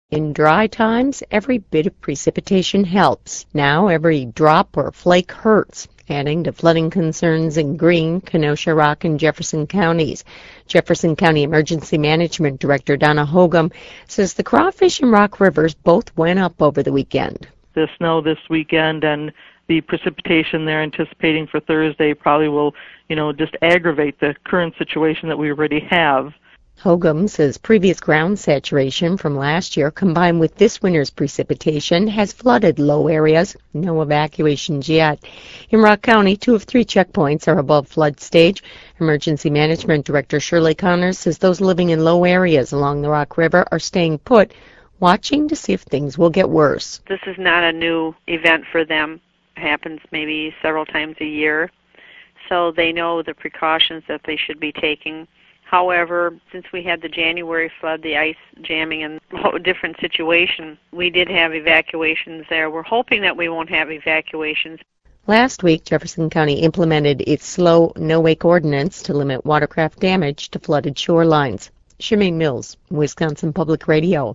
In dry times, every bit of precipitation helps. Now every drop or flake hurts, adding to flooding concerns in Greene, Kenosha, Rock, and Jefferson counties. Jefferson County Emergency Management Director Donna Hogum says the Crawfish and Rock Rivers both went up over the weekend. The snow this weekend and the precipitation they're anticipating for Thursday probably will, just aggravate the current situation that we already have. Hogum says previous ground saturation from last year combined with this winter's precipitation has flooded low areas. No evacuations yet. In Rock County, 2 of 3 checkpoints are above flood stage. Emergency Management Director Shirley Connors says those living in low areas along the Rock River are staying put, watching to see if things will get worse. This is not a new event for them. It happens maybe several times a year. So they know the precautions that they should be taking. However, since we had the January flood, the ice jamming, and a different situation, we did have evacuations there. We're hoping that we won't have evacuations. Last week, Jefferson County implemented its slow no-wake ordinance to limit watercraft damage to flooded shorelines. Shemaine Mills, Wisconsin Public Radio.